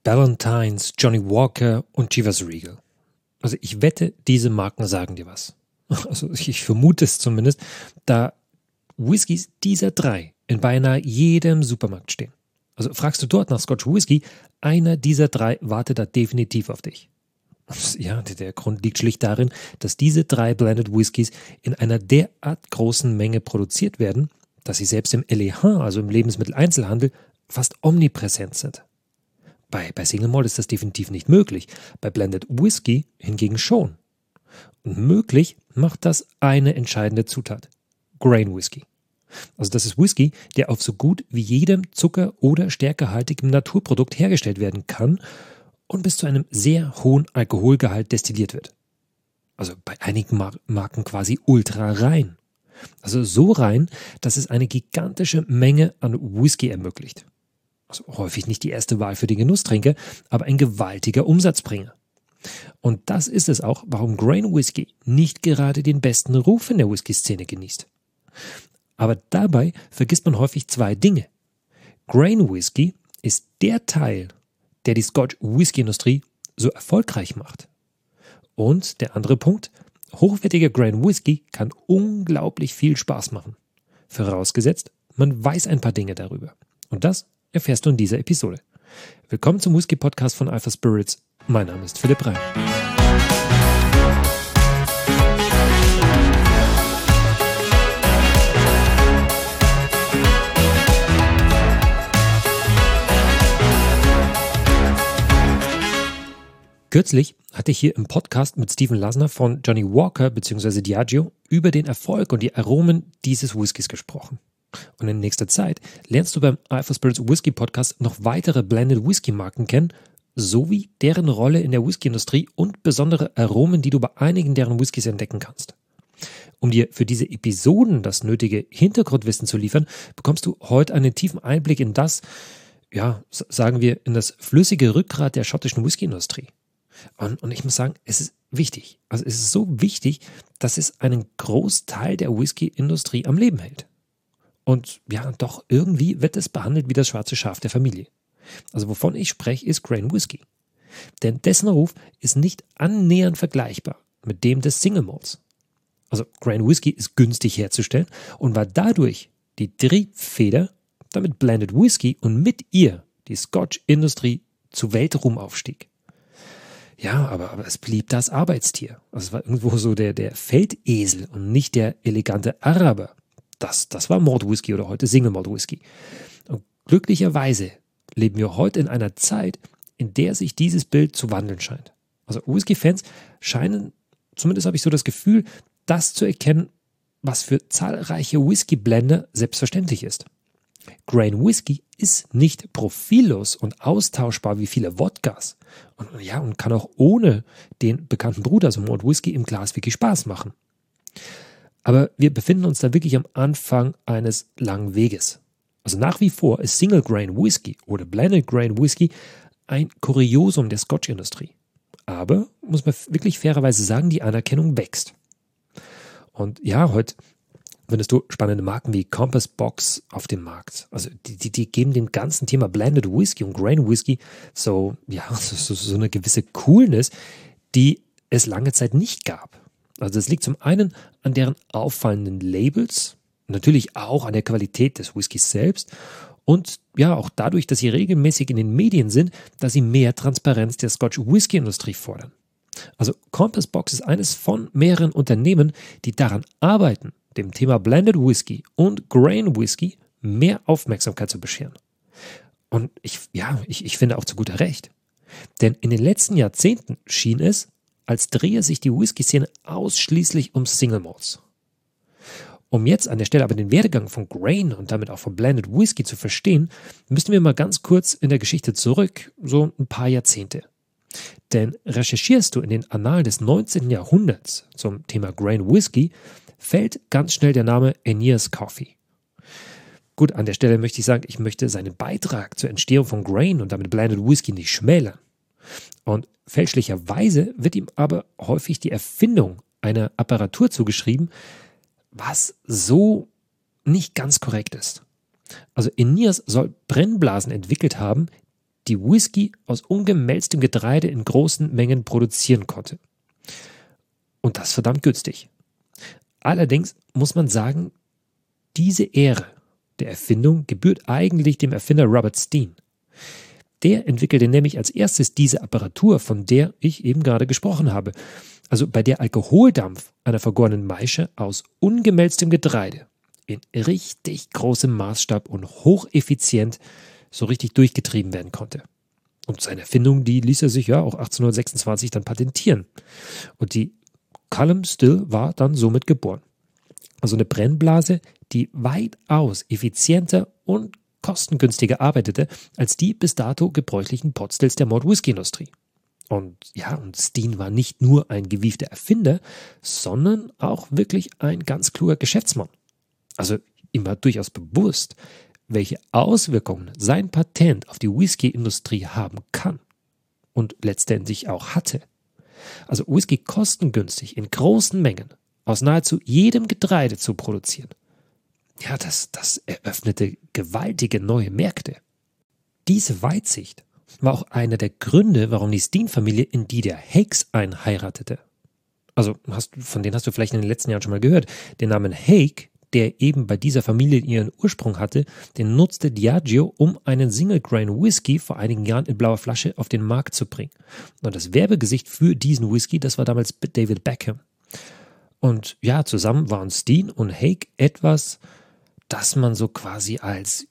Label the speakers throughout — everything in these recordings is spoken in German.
Speaker 1: Ballantine's, Johnnie Walker und Chivas Regal. Also ich wette, diese Marken sagen dir was. Also ich vermute es zumindest, da Whiskys dieser drei in beinahe jedem Supermarkt stehen. Also fragst du dort nach Scotch Whisky, einer dieser drei wartet da definitiv auf dich. Ja, der Grund liegt schlicht darin, dass diese drei Blended Whiskys in einer derart großen Menge produziert werden, dass sie selbst im LEH, also im Lebensmitteleinzelhandel, fast omnipräsent sind. Bei Single Malt ist das definitiv nicht möglich, bei Blended Whisky hingegen schon. Und möglich macht das eine entscheidende Zutat: Grain Whisky. Also das ist Whisky, der auf so gut wie jedem Zucker- oder stärkehaltigen Naturprodukt hergestellt werden kann und bis zu einem sehr hohen Alkoholgehalt destilliert wird. Also bei einigen Marken quasi ultra rein. Also so rein, dass es eine gigantische Menge an Whisky ermöglicht. Also häufig nicht die erste Wahl für den Genusstrinker, aber ein gewaltiger Umsatzbringer. Und das ist es auch, warum Grain Whisky nicht gerade den besten Ruf in der Whisky-Szene genießt. Aber dabei vergisst man häufig zwei Dinge. Grain Whisky ist der Teil, der die Scotch Whisky-Industrie so erfolgreich macht. Und der andere Punkt: hochwertiger Grain Whisky kann unglaublich viel Spaß machen. Vorausgesetzt, man weiß ein paar Dinge darüber. Und das erfährst du in dieser Episode. Willkommen zum Whisky-Podcast von Alpha Spirits. Mein Name ist Philipp Reim. Kürzlich hatte ich hier im Podcast mit Stephen Lasner von Johnnie Walker bzw. Diageo über den Erfolg und die Aromen dieses Whiskys gesprochen. Und in nächster Zeit lernst du beim Alpha Spirits Whisky Podcast noch weitere Blended Whisky Marken kennen, sowie deren Rolle in der Whisky-Industrie und besondere Aromen, die du bei einigen deren Whiskys entdecken kannst. Um dir für diese Episoden das nötige Hintergrundwissen zu liefern, bekommst du heute einen tiefen Einblick in das, sagen wir, in das flüssige Rückgrat der schottischen Whisky-Industrie. Und ich muss sagen, es ist wichtig. Also es ist so wichtig, dass es einen Großteil der Whisky-Industrie am Leben hält. Und ja, doch irgendwie wird es behandelt wie das schwarze Schaf der Familie. Also wovon ich spreche, ist Grain Whisky. Denn dessen Ruf ist nicht annähernd vergleichbar mit dem des Single Malts. Also Grain Whisky ist günstig herzustellen und war dadurch die Triebfeder, damit Blended Whisky und mit ihr die Scotch-Industrie zu Weltruhm aufstieg. Ja, aber es blieb das Arbeitstier. Also es war irgendwo so der Feldesel und nicht der elegante Araber. Das war Malt Whisky oder heute Single Malt Whisky. Und glücklicherweise leben wir heute in einer Zeit, in der sich dieses Bild zu wandeln scheint. Also Whisky-Fans scheinen, zumindest habe ich so das Gefühl, das zu erkennen, was für zahlreiche Whisky-Blender selbstverständlich ist. Grain Whisky ist nicht profillos und austauschbar wie viele Wodkas und kann auch ohne den bekannten Bruder, also Malt Whisky, im Glas wirklich Spaß machen. Aber wir befinden uns da wirklich am Anfang eines langen Weges. Also nach wie vor ist Single Grain Whisky oder Blended Grain Whisky ein Kuriosum der Scotch-Industrie. Aber, muss man wirklich fairerweise sagen, die Anerkennung wächst. Und ja, heute findest du spannende Marken wie Compass Box auf dem Markt. Also die geben dem ganzen Thema Blended Whisky und Grain Whisky so eine gewisse Coolness, die es lange Zeit nicht gab. Also das liegt zum einen an deren auffallenden Labels, natürlich auch an der Qualität des Whiskys selbst und ja auch dadurch, dass sie regelmäßig in den Medien sind, dass sie mehr Transparenz der Scotch Whisky Industrie fordern. Also Compass Box ist eines von mehreren Unternehmen, die daran arbeiten, dem Thema Blended Whisky und Grain Whisky mehr Aufmerksamkeit zu bescheren. Und ich finde auch zu guter Recht. Denn in den letzten Jahrzehnten schien es, als drehe sich die Whisky-Szene ausschließlich um Single Malts. Um jetzt an der Stelle aber den Werdegang von Grain und damit auch von Blended Whisky zu verstehen, müssen wir mal ganz kurz in der Geschichte zurück, so ein paar Jahrzehnte. Denn recherchierst du in den Annalen des 19. Jahrhunderts zum Thema Grain Whisky, fällt ganz schnell der Name Aeneas Coffey. Gut, an der Stelle möchte ich sagen, ich möchte seinen Beitrag zur Entstehung von Grain und damit Blended Whisky nicht schmälern. Und fälschlicherweise wird ihm aber häufig die Erfindung einer Apparatur zugeschrieben, was so nicht ganz korrekt ist. Also Aeneas soll Brennblasen entwickelt haben, die Whisky aus ungemälztem Getreide in großen Mengen produzieren konnte. Und das verdammt günstig. Allerdings muss man sagen, diese Ehre der Erfindung gebührt eigentlich dem Erfinder Robert Steen. Der entwickelte nämlich als erstes diese Apparatur, von der ich eben gerade gesprochen habe. Also bei der Alkoholdampf einer vergorenen Maische aus ungemälztem Getreide in richtig großem Maßstab und hocheffizient so richtig durchgetrieben werden konnte. Und seine Erfindung, die ließ er sich ja auch 1826 dann patentieren. Und die Column Still war dann somit geboren. Also eine Brennblase, die weitaus effizienter und kostengünstiger arbeitete als die bis dato gebräuchlichen Potstills der Malt Whisky Industrie. Und Steen war nicht nur ein gewiefter Erfinder, sondern auch wirklich ein ganz kluger Geschäftsmann. Also ihm war durchaus bewusst, welche Auswirkungen sein Patent auf die Whisky-Industrie haben kann und letztendlich auch hatte. Also Whisky kostengünstig in großen Mengen aus nahezu jedem Getreide zu produzieren. Ja, das eröffnete gewaltige neue Märkte. Diese Weitsicht war auch einer der Gründe, warum die Steen-Familie in die der Hakes einheiratete. Also von denen hast du vielleicht in den letzten Jahren schon mal gehört. Den Namen Hake, der eben bei dieser Familie ihren Ursprung hatte, den nutzte Diageo, um einen Single-Grain Whisky vor einigen Jahren in blauer Flasche auf den Markt zu bringen. Und das Werbegesicht für diesen Whisky, das war damals David Beckham. Und ja, zusammen waren Steen und Hake etwas, das man so quasi als,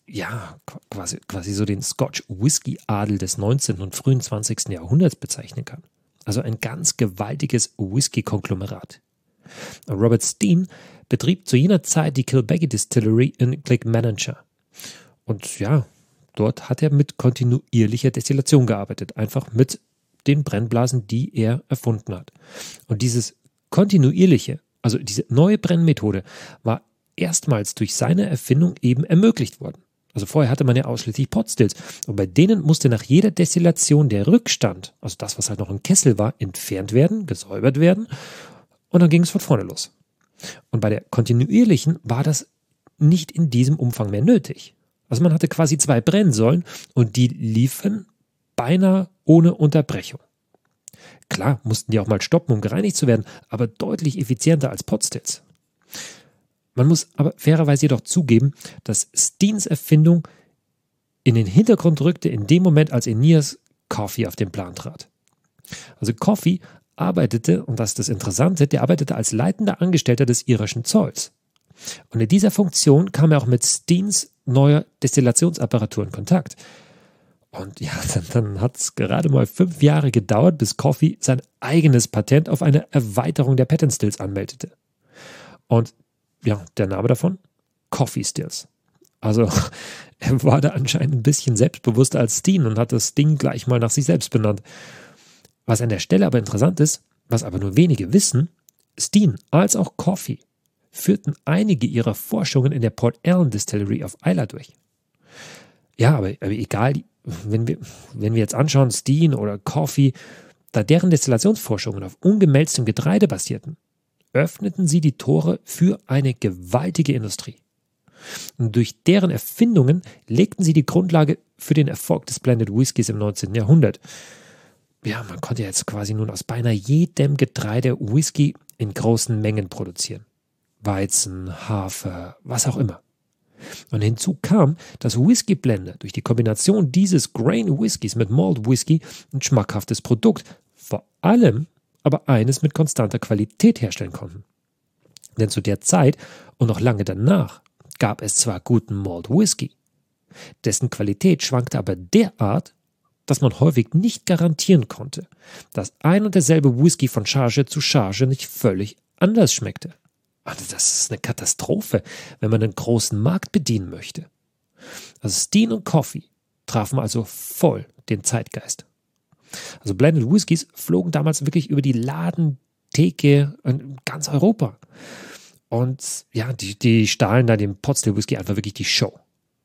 Speaker 1: quasi so den Scotch Whisky Adel des 19. und frühen 20. Jahrhunderts bezeichnen kann. Also ein ganz gewaltiges Whisky-Konglomerat. Robert Steen betrieb zu jener Zeit die Kilbeggie Distillery in Glenmanachar. Und ja, dort hat er mit kontinuierlicher Destillation gearbeitet, einfach mit den Brennblasen, die er erfunden hat. Und dieses kontinuierliche, also diese neue Brennmethode, war erstmals durch seine Erfindung eben ermöglicht worden. Also vorher hatte man ja ausschließlich Potstills und bei denen musste nach jeder Destillation der Rückstand, also das, was halt noch im Kessel war, entfernt werden, gesäubert werden und dann ging es von vorne los. Und bei der kontinuierlichen war das nicht in diesem Umfang mehr nötig. Also man hatte quasi 2 Brennsäulen und die liefen beinahe ohne Unterbrechung. Klar mussten die auch mal stoppen, um gereinigt zu werden, aber deutlich effizienter als Potstills. Man muss aber fairerweise jedoch zugeben, dass Steens Erfindung in den Hintergrund rückte in dem Moment, als Aeneas Coffey auf den Plan trat. Also Coffey arbeitete, und das ist das Interessante, der arbeitete als leitender Angestellter des irischen Zolls. Und in dieser Funktion kam er auch mit Steens neuer Destillationsapparatur in Kontakt. Und ja, dann hat es gerade mal 5 Jahre gedauert, bis Coffey sein eigenes Patent auf eine Erweiterung der Patent Stills anmeldete. Und ja, der Name davon? Coffey Stills. Also er war da anscheinend ein bisschen selbstbewusster als Steen und hat das Ding gleich mal nach sich selbst benannt. Was an der Stelle aber interessant ist, was aber nur wenige wissen, Steen als auch Coffey führten einige ihrer Forschungen in der Port Ellen Distillery auf Islay durch. Ja, aber egal, wenn wir jetzt anschauen, Steen oder Coffey, da deren Destillationsforschungen auf ungemälztem Getreide basierten, öffneten sie die Tore für eine gewaltige Industrie. Und durch deren Erfindungen legten sie die Grundlage für den Erfolg des Blended Whiskys im 19. Jahrhundert. Ja, man konnte jetzt quasi nun aus beinahe jedem Getreide Whisky in großen Mengen produzieren. Weizen, Hafer, was auch immer. Und hinzu kam, dass Whisky-Blender durch die Kombination dieses Grain Whiskys mit Malt Whisky ein schmackhaftes Produkt, vor allem aber eines mit konstanter Qualität herstellen konnten. Denn zu der Zeit und noch lange danach gab es zwar guten Malt Whisky, dessen Qualität schwankte aber derart, dass man häufig nicht garantieren konnte, dass ein und derselbe Whisky von Charge zu Charge nicht völlig anders schmeckte. Also das ist eine Katastrophe, wenn man einen großen Markt bedienen möchte. Also Steen und Coffey trafen also voll den Zeitgeist. Also Blended Whiskys flogen damals wirklich über die Ladentheke in ganz Europa. Und ja, die stahlen da dem Potstill Whisky einfach wirklich die Show.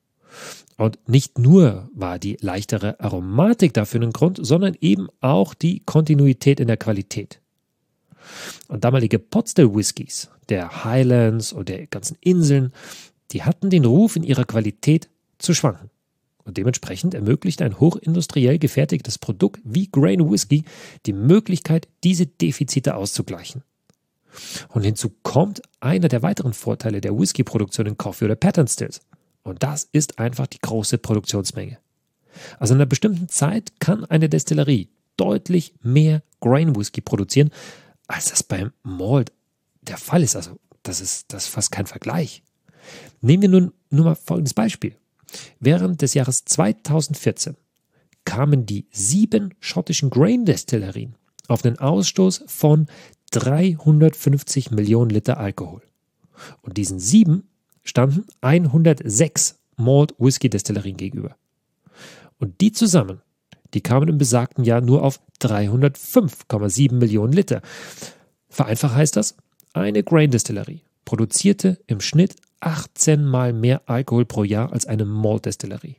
Speaker 1: Und nicht nur war die leichtere Aromatik dafür ein Grund, sondern eben auch die Kontinuität in der Qualität. Und damalige Potstill Whiskys, der Highlands und der ganzen Inseln, die hatten den Ruf, in ihrer Qualität zu schwanken. Und dementsprechend ermöglicht ein hochindustriell gefertigtes Produkt wie Grain Whisky die Möglichkeit, diese Defizite auszugleichen. Und hinzu kommt einer der weiteren Vorteile der Whisky-Produktion in Coffee oder Pattern Stills. Und das ist einfach die große Produktionsmenge. Also in einer bestimmten Zeit kann eine Destillerie deutlich mehr Grain Whisky produzieren, als das beim Malt der Fall ist. Also das ist fast kein Vergleich. Nehmen wir nun nur mal folgendes Beispiel. Während des Jahres 2014 kamen die 7 schottischen Grain-Destillerien auf einen Ausstoß von 350 Millionen Liter Alkohol. Und diesen 7 standen 106 Malt-Whisky-Destillerien gegenüber. Und die zusammen, die kamen im besagten Jahr nur auf 305,7 Millionen Liter. Vereinfacht heißt das, eine Grain-Destillerie produzierte im Schnitt 18 Mal mehr Alkohol pro Jahr als eine Malt-Destillerie.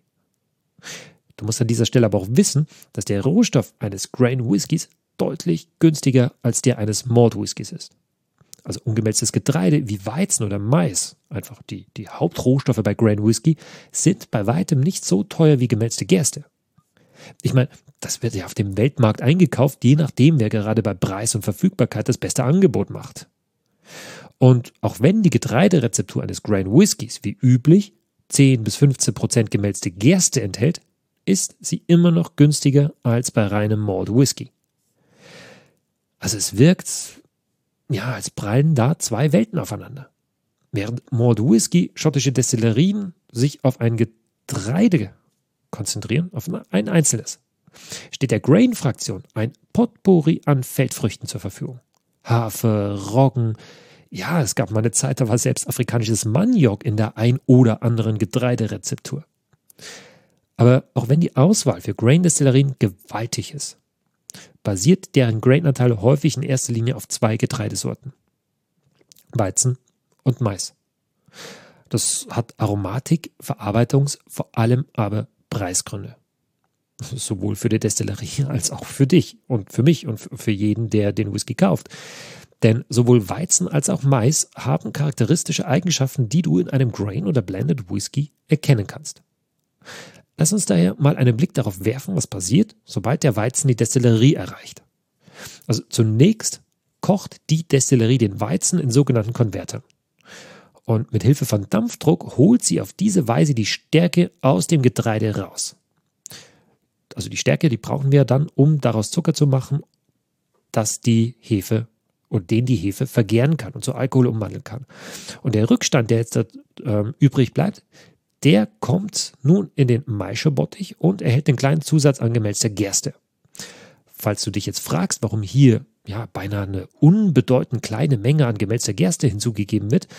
Speaker 1: Du musst an dieser Stelle aber auch wissen, dass der Rohstoff eines Grain Whiskys deutlich günstiger als der eines Malt Whiskys ist. Also ungemälztes Getreide wie Weizen oder Mais, einfach die Hauptrohstoffe bei Grain Whisky, sind bei weitem nicht so teuer wie gemälzte Gerste. Ich meine, das wird ja auf dem Weltmarkt eingekauft, je nachdem, wer gerade bei Preis und Verfügbarkeit das beste Angebot macht. Und auch wenn die Getreiderezeptur eines Grain Whiskys wie üblich 10-15% gemälzte Gerste enthält, ist sie immer noch günstiger als bei reinem Malt Whisky. Also es wirkt, als prallen da 2 Welten aufeinander. Während Malt Whisky schottische Destillerien sich auf ein Getreide konzentrieren, auf ein einzelnes, steht der Grain-Fraktion ein Potpourri an Feldfrüchten zur Verfügung. Hafer, Roggen, es gab mal eine Zeit, da war selbst afrikanisches Maniok in der ein oder anderen Getreiderezeptur. Aber auch wenn die Auswahl für Grain-Destillerien gewaltig ist, basiert deren Grain-Anteil häufig in erster Linie auf 2 Getreidesorten: Weizen und Mais. Das hat Aromatik, vor allem aber Preisgründe. Sowohl für die Destillerie als auch für dich und für mich und für jeden, der den Whisky kauft. Denn sowohl Weizen als auch Mais haben charakteristische Eigenschaften, die du in einem Grain oder Blended Whisky erkennen kannst. Lass uns daher mal einen Blick darauf werfen, was passiert, sobald der Weizen die Destillerie erreicht. Also zunächst kocht die Destillerie den Weizen in sogenannten Konvertern. Und mit Hilfe von Dampfdruck holt sie auf diese Weise die Stärke aus dem Getreide raus. Also die Stärke, die brauchen wir dann, um daraus Zucker zu machen, den die Hefe vergären kann und zu Alkohol umwandeln kann. Und der Rückstand, der jetzt übrig bleibt, der kommt nun in den Maischerbottich und erhält den kleinen Zusatz an gemälzter Gerste. Falls du dich jetzt fragst, warum hier beinahe eine unbedeutend kleine Menge an gemälzter Gerste hinzugegeben wird,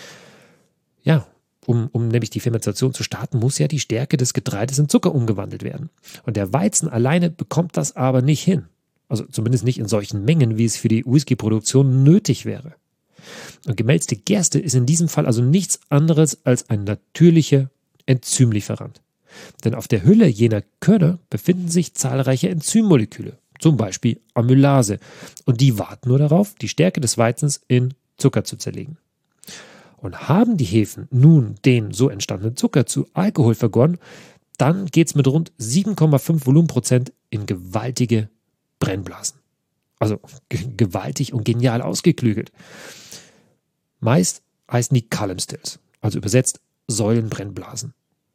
Speaker 1: um nämlich die Fermentation zu starten, muss ja die Stärke des Getreides in Zucker umgewandelt werden. Und der Weizen alleine bekommt das aber nicht hin. Also zumindest nicht in solchen Mengen, wie es für die Whisky-Produktion nötig wäre. Und gemälzte Gerste ist in diesem Fall also nichts anderes als ein natürlicher Enzymlieferant. Denn auf der Hülle jener Körner befinden sich zahlreiche Enzymmoleküle, zum Beispiel Amylase. Und die warten nur darauf, die Stärke des Weizens in Zucker zu zerlegen. Und haben die Hefen nun den so entstandenen Zucker zu Alkohol vergoren, dann geht es mit rund 7,5 Volumenprozent in gewaltige Brennblasen. Also gewaltig und genial ausgeklügelt. Meist heißen die Column Stills, also übersetzt Säulenbrennblasen.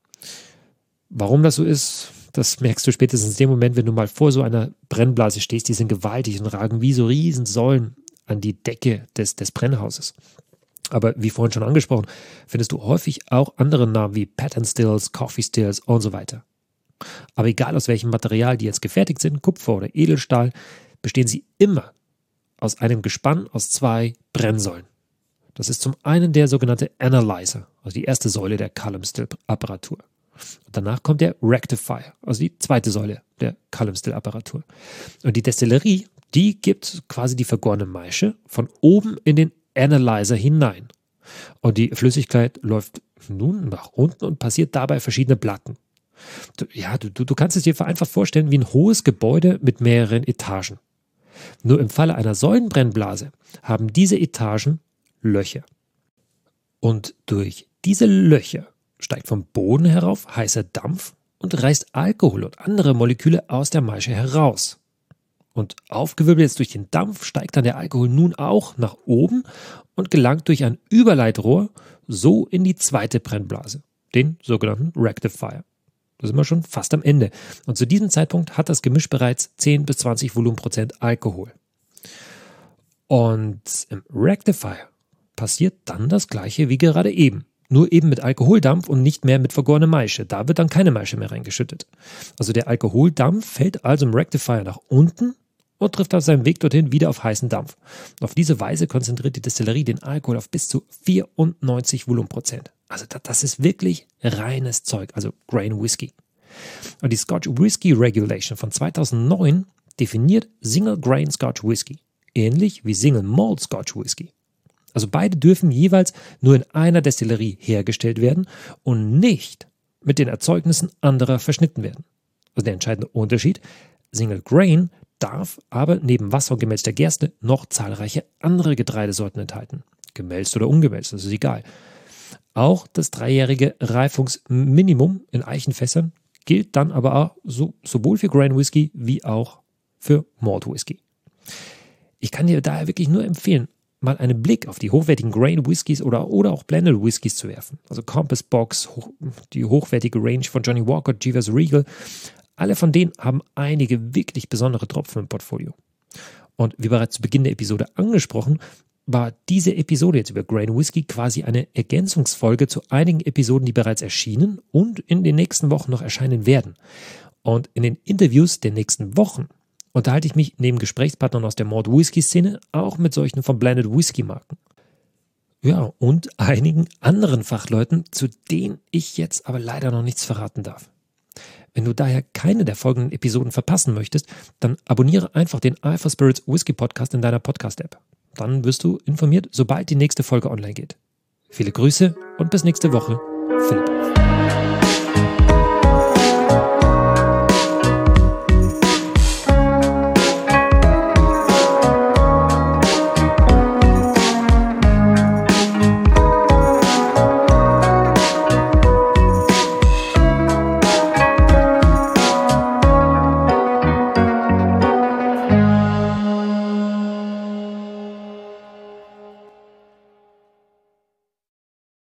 Speaker 1: Warum das so ist, das merkst du spätestens in dem Moment, wenn du mal vor so einer Brennblase stehst. Die sind gewaltig und ragen wie so riesen Säulen an die Decke des Brennhauses. Aber wie vorhin schon angesprochen, findest du häufig auch andere Namen wie Pattern Stills, Coffee Stills und so weiter. Aber egal aus welchem Material die jetzt gefertigt sind, Kupfer oder Edelstahl, bestehen sie immer aus einem Gespann aus 2 Brennsäulen. Das ist zum einen der sogenannte Analyzer, also die erste Säule der Column Still Apparatur. Und danach kommt der Rectifier, also die zweite Säule der Column Still Apparatur. Und die Destillerie, die gibt quasi die vergorene Maische von oben in den Analyzer hinein. Und die Flüssigkeit läuft nun nach unten und passiert dabei verschiedene Platten. Du kannst es dir vereinfacht vorstellen wie ein hohes Gebäude mit mehreren Etagen. Nur im Falle einer Säulenbrennblase haben diese Etagen Löcher. Und durch diese Löcher steigt vom Boden herauf heißer Dampf und reißt Alkohol und andere Moleküle aus der Maische heraus. Und aufgewirbelt jetzt durch den Dampf steigt dann der Alkohol nun auch nach oben und gelangt durch ein Überleitrohr so in die zweite Brennblase, den sogenannten Rectifier. Da sind wir schon fast am Ende. Und zu diesem Zeitpunkt hat das Gemisch bereits 10 bis 20 Volumenprozent Alkohol. Und im Rectifier passiert dann das Gleiche wie gerade eben. Nur eben mit Alkoholdampf und nicht mehr mit vergorener Maische. Da wird dann keine Maische mehr reingeschüttet. Also der Alkoholdampf fällt also im Rectifier nach unten und trifft auf seinem Weg dorthin wieder auf heißen Dampf. Und auf diese Weise konzentriert die Destillerie den Alkohol auf bis zu 94 Volumenprozent. Also das ist wirklich reines Zeug, also Grain Whisky. Und die Scotch Whisky Regulation von 2009 definiert Single Grain Scotch Whisky, ähnlich wie Single Malt Scotch Whisky. Also beide dürfen jeweils nur in einer Destillerie hergestellt werden und nicht mit den Erzeugnissen anderer verschnitten werden. Also der entscheidende Unterschied: Single Grain darf aber neben Wasser und gemälzter Gerste noch zahlreiche andere Getreidesorten enthalten. Gemälzt oder ungemälzt, das ist egal. Auch das 3-jährige Reifungsminimum in Eichenfässern gilt dann aber auch sowohl für Grain Whisky wie auch für Malt Whisky. Ich kann dir daher wirklich nur empfehlen, mal einen Blick auf die hochwertigen Grain Whiskys oder auch Blended Whiskys zu werfen. Also Compass Box, die hochwertige Range von Johnnie Walker, Chivas Regal. Alle von denen haben einige wirklich besondere Tropfen im Portfolio. Und wie bereits zu Beginn der Episode angesprochen, war diese Episode jetzt über Grain Whisky quasi eine Ergänzungsfolge zu einigen Episoden, die bereits erschienen und in den nächsten Wochen noch erscheinen werden. Und in den Interviews der nächsten Wochen unterhalte ich mich neben Gesprächspartnern aus der Malt Whisky Szene auch mit solchen von Blended Whisky Marken. Ja, und einigen anderen Fachleuten, zu denen ich jetzt aber leider noch nichts verraten darf. Wenn du daher keine der folgenden Episoden verpassen möchtest, dann abonniere einfach den Alpha Spirits Whisky Podcast in deiner Podcast-App. Dann wirst du informiert, sobald die nächste Folge online geht. Viele Grüße und bis nächste Woche. Philipp.